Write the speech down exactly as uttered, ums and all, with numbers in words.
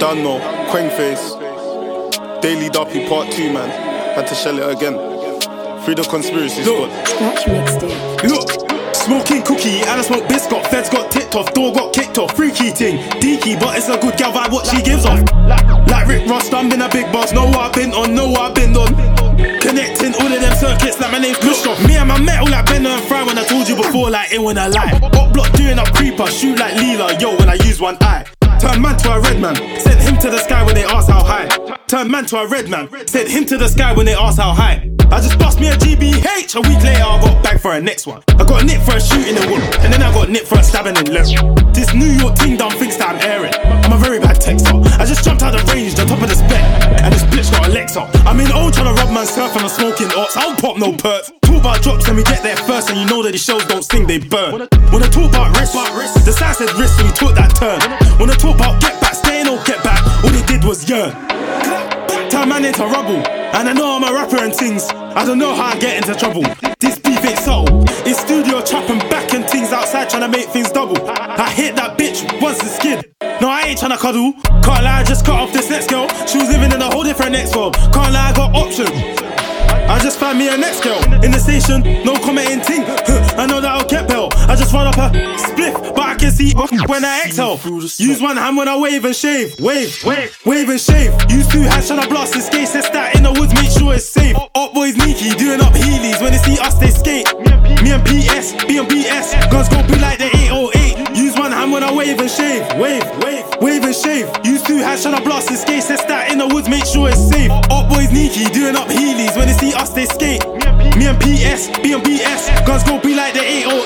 Done no, Quang Face, Daily Duppy Part two, man. Had to shell it again. Free the conspiracy squad. Scratch mixtape. Look, smoking cookie, and I smoke biscuit. Feds got ticked off, door got kicked off. Freaky ting, deaky, but it's a good gal vibe what she gives off. Like Rick Ross, I'm been a big boss. Know what I've been on, know what I've been on. Connecting all of them circuits like my name's Christoph. Me and my metal like Bender and Fry when I told you before, like it when I lie. Up block doing up creeper, shoot like Leela, yo when I use one eye. Turn man to a red man, sent him to the sky when they asked how high. Turn man to a red man, sent him to the sky when they asked how high. I just bust me a G B H, a week later I got back for a next one. I got nicked for a shooting in wood, and then I got nicked for a stabbing in left. This New York team done thinks that I'm airing. I'm a very bad texter, I just jumped out of range, the top of the spec, and this bitch got a Lexa. I'm in old trying to rub man's surf and I'm smoking ops, I don't pop no perks. Talk about drops and we get there first, and you know that these shows don't sting, they burn. When I talk about wrist, the sign said wrist and we took that turn. When I talk about get back, stay no get back, all they did was yearn. Turn man into rubble, and I know I'm a rapper and things. I don't know how I get into trouble. This beef ain't subtle. In studio chopping back and things outside trying to make things double. I hit that bitch once and skid. No, I ain't tryna cuddle. Can't lie, I just cut off this next girl. She was living in a whole different next world. Can't lie, I got options. I just found me a next girl in the station, no commenting ting. I know that I'll get bell. I just run up a spliff, but I can see when I exhale. Use one hand when I wave and shave. Wave, wave, wave and shave. Use two hands trying to blast this skate. Says that in the woods, make sure it's safe. Up boys sneaky, doing up heelys. When they see us, they skate. Me and P S, B and B S. Guns go be like the eight oh eight. Use one hand when I wave and shave. Wave, wave, wave and shave. Use two hands trying to blast this skate. Says that in the woods, make sure it's safe. Up boys sneaky, doing up heelys. When they see us, they skate. Me and P S, B and B S. Guns go be like the eight oh eight.